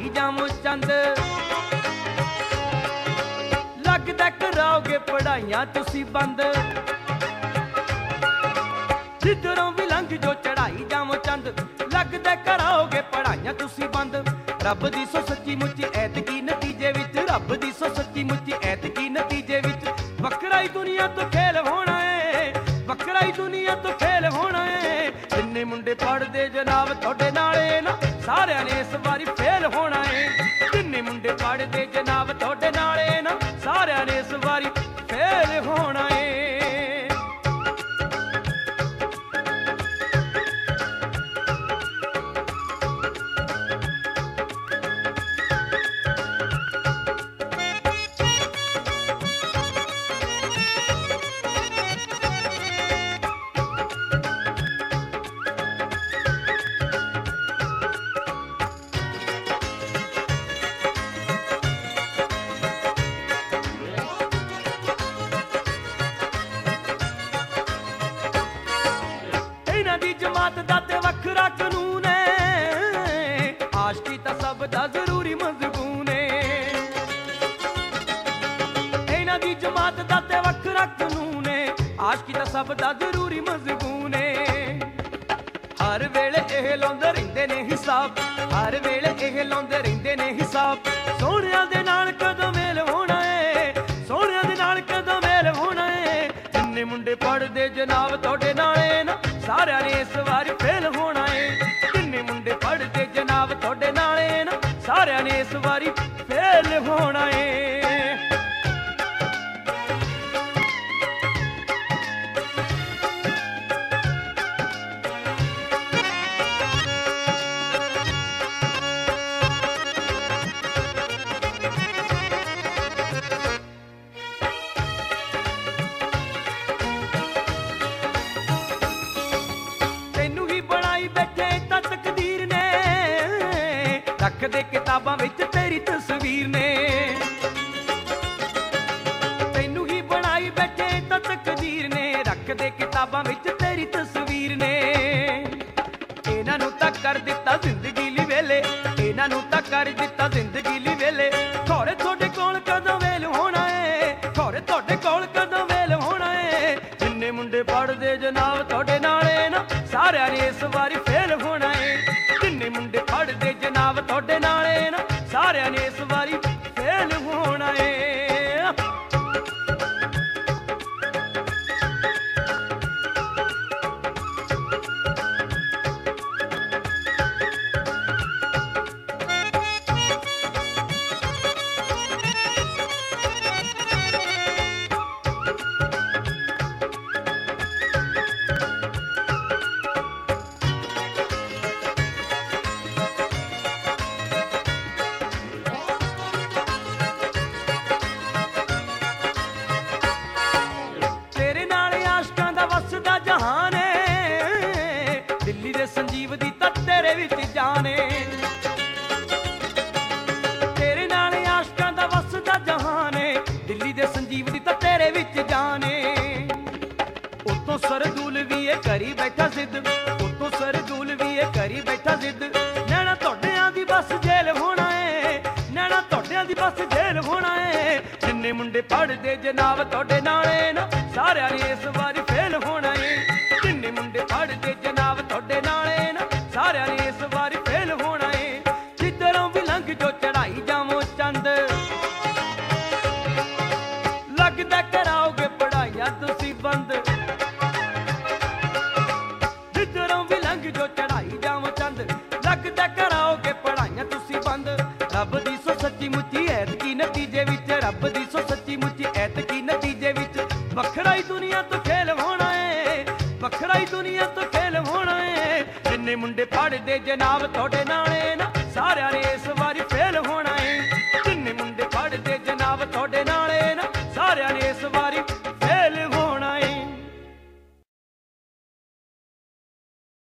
ਚੜਾਈ ਜਾਵੋ ਚੰਦ। ਲੱਗਦਾ ਕਰਾਓਗੇ ਪੜ੍ਹਾਈਆਂ ਤੁਸੀਂ ਬੰਦ, ਜਿੱਧਰੋਂ ਵੀ ਲੰਘ ਜੋ ਚੜਾਈ ਜਾਵੋ ਚੰਦ। ਲੱਗਦਾ ਕਰਾਓਗੇ ਪੜ੍ਹਾਈਆਂ ਤੁਸੀਂ ਬੰਦ। ਰੱਬ ਦੀ ਸੋ ਸੱਚੀ ਮੁੱਚੀ ਐਤਕੀ ਨਤੀਜੇ ਵਿੱਚ, ਰੱਬ ਦੀ ਸੋ ਸੱਚੀ ਮੁੱਚੀ ਐਤਕੀ ਨਤੀਜੇ ਵਿੱਚ ਵੱਖਰਾ ਹੀ ਦੁਨੀਆ ਤੋਂ ਖੇਲ ਹੋਣਾ ਏ, ਵੱਖਰਾ ਹੀ ਦੁਨੀਆ ਤੋਂ ਖੇਲ ਹੋਣਾ ਏ। ਜਿੰਨੇ ਮੁੰਡੇ ਪੜ੍ਹਦੇ ਜਨਾਬ ਤੁਹਾਡੇ ਨਾਲੇ ਨਾ, ਸਾਰਿਆਂ ਨੇ ਇਸ ਵਾਰੀ ਫੇਲ ਹੋਣਾ ਏ। ਜਿੰਨੇ ਮੁੰਡੇ ਪੜ੍ਹਦੇ ਜਨਾਬ ਤੁਹਾਡੇ ਨਾਲੇ ਨਾ, ਸਾਰਿਆਂ ਨੇ ਇਸ ਵਾਰੀ ਫੇਲ ਹੋਣਾ ਏ। ਜਮਾਤ ਦਾ ਤੇ ਵੱਖਰਾ ਕਾਨੂੰਨ ਏ, ਆਸ਼ਕੀ ਤਾਂ ਸਭ ਦਾ ਜ਼ਰੂਰੀ ਮਜ਼ਬੂਨ ਏ। ਇਹਨਾਂ ਦੀ ਜਮਾਤ ਦਾ ਤੇ ਵੱਖਰਾ ਕਾਨੂੰਨ ਏ, ਆਸ਼ਕੀ ਤਾਂ ਸਭ ਦਾ ਜ਼ਰੂਰੀ ਮਜ਼ਬੂਨ ਏ। ਹਰ ਵੇਲੇ ਇਹ ਲਾਉਂਦੇ ਰਹਿੰਦੇ ਨੇ ਹਿਸਾਬ, ਹਰ ਵੇਲੇ ਇਹ ਲਾਉਂਦੇ ਰਹਿੰਦੇ ਨੇ ਹਿਸਾਬ। ਸੋਹਣਿਆਂ ਦੇ ਨਾਲ ਕਦੋਂ ਮੇਲ ਹੋਣਾ ਏ, ਸੋਹਣਿਆਂ ਦੇ ਨਾਲ ਕਦੋਂ ਮੇਲ ਹੋਣਾ ਏ। ਜਿੰਨੇ ਮੁੰਡੇ ਪੜ੍ਹਦੇ ਜਨਾਬ ਤੁਹਾਡੇ ਨਾਲੇ ਨਾ, ਸਾਰਿਆਂ ਨੇ ਇਸ ਵਾਰੀ ਫੇਲ ਹੋਣਾ ਏ। ਜਿੰਨੇ ਮੁੰਡੇ ਪੜ੍ਹਦੇ ਜਨਾਬ ਤੁਹਾਡੇ ਨਾਲੇ ਨਾ, ਸਾਰਿਆਂ ਨੇ ਇਸ ਵਾਰੀ ਫੇਲ ਹੋਣਾ ਏ। ਰੱਖਦੇ ਕਿਤਾਬਾਂ ਵਿੱਚ ਤੇਰੀ ਤਸਵੀਰ ਨੇ, ਤੈਨੂੰ ਹੀ ਬਣਾਈ ਬੈਠੇ ਤਾਂ ਤਕਦੀਰ ਨੇ। ਰੱਖਦੇ ਕਿਤਾਬਾਂ ਵਿੱਚ ਤੇਰੀ ਤਸਵੀਰ ਨੇ। ਇਹਨਾਂ ਨੂੰ ਤਾਂ ਕਰ ਦਿੱਤਾ ਜ਼ਿੰਦਗੀ ਲਈ ਵੇਲੇ, ਇਹਨਾਂ ਨੂੰ ਤਾਂ ਕਰ ਦਿੱਤਾ ਜ਼ਿੰਦਗੀ ਲਈ ਵੇਲੇ। ਖੌਰੇ ਤੁਹਾਡੇ ਕੋਲ ਕਦੋਂ ਵੇਲ ਹੋਣਾ ਏ, ਖੌਰੇ ਤੁਹਾਡੇ ਕੋਲ ਕਦੋਂ ਵੇਲ ਹੋਣਾ ਏ। ਜਿੰਨੇ ਮੁੰਡੇ ਪੜ੍ਹਦੇ ਜਨਾਬ ਤੁਹਾਡੇ ਨਾਲੇ ਨਾ, ਸਾਰਿਆਂ ਨੇ ਇਸ ਵਾਰੀ ਫੇਲ ਹੋਣਾ ਏ। ਜਿੰਨੇ ਮੁੰਡੇ ਪੜ੍ਹਦੇ ਜਨਾਬ ਤੁਹਾਡੇ ਨਾਲੇ ਨਾ, ਸਾਰਿਆਂ ਨੇ ਇਸ ਵਾਰੀ ਫੇਲ ਹੋਣਾ ਏ। ਜਹਾਨ ਏ, ਦਿੱਲੀ ਦੇ ਸੰਜੀਵ ਦੀ ਤਾਂ ਤੇਰੇ ਵਿੱਚ ਜਾਨ ਏ। ਤੇਰੇ ਨਾਲ ਆਸ਼ਕਾਂ ਦਾ ਵਸਦਾ ਜਹਾਨ ਏ, ਦਿੱਲੀ ਦੇ ਸੰਜੀਵ ਦੀ ਤਾਂ ਤੇਰੇ ਵਿੱਚ ਜਾਨ ਏ। ਉਤੋਂ ਸਰਦੂਲ ਵੀ ਇਹ ਕਰੀ ਬੈਠਾ ਜ਼ਿੱਦ, ਉਤੋਂ ਸਰਦੂਲ ਵੀ ਇਹ ਕਰੀ ਬੈਠਾ ਜ਼ਿੱਦ। ਨੈਣਾ ਤੁਹਾਡਿਆਂ ਦੀ ਬਸ ਜੇਲ੍ਹ ਹੋਣਾ ਏ, ਨੈਣਾ ਤੁਹਾਡਿਆਂ ਦੀ ਬਸ ਜੇਲ੍ਹ ਹੋਣਾ ਏ। ਜਿੰਨੇ ਮੁੰਡੇ ਪੜ੍ਹਦੇ ਜਨਾਬ ਤੁਹਾਡੇ ਨਾਲੇ ਨਾ, ਸਾਰਿਆਂ ਨੇ ਇਸ ਵਾਰੀ ਫੇਲ ਹੋਣਾ ਏ। ਜਿੰਨੇ ਮੁੰਡੇ ਪੜ੍ਹਦੇ ਜਨਾਬ ਤੁਹਾਡੇ ਨਾਲੇ ਨਾ, ਸਾਰਿਆਂ ਨੇ ਇਸ ਵਾਰੀ ਫੇਲ ਹੋਣਾ ਏ। ਜਿੱਧਰੋਂ ਵੀ ਲੰਘ ਜੋ ਚੜਾਈ ਜਾਵੋ ਚੰਦ। ਲੱਗਦਾ ਕਰਾਓਗੇ ਪੜ੍ਹਾਈਆਂ ਤੁਸੀਂ ਬੰਦ, ਜਿੱਧਰੋਂ ਵੀ ਲੰਘ ਜੋ ਚੜਾਈ ਜਾਵੋ ਚੰਦ। ਲੱਗਦਾ ਕਰਾਓਗੇ ਪੜ੍ਹਾਈਆਂ ਤੁਸੀਂ ਬੰਦ। ਰੱਬ ਦੀ ਸੋ ਸੱਚੀ ਮੁੱਚੀ ਐਤਕੀ ਨਤੀਜੇ ਵਿੱਚ, ਰੱਬ ਦੀ ਸੋ ਸੱਚੀ ਮੁੱਚੀ ਐਤਕੀ ਨਤੀਜੇ ਵਿੱਚ ਵੱਖਰਾ ਹੀ ਦੁਨੀਆ ਤੋਂ ਖੇਲ ਹੋਣਾ ਏ, ਵੱਖਰਾ ਹੀ ਦੁਨੀਆ ਤੋਂ ਖੇਲ ਹੋਣਾ ਏ। ਜਿੰਨੇ ਮੁੰਡੇ ਪੜ੍ਹਦੇ ਜਨਾਬ ਤੁਹਾਡੇ ਨਾਲੇ ਨਾ, ਸਾਰਿਆਂ ਨੇ ਇਸ ਵਾਰੀ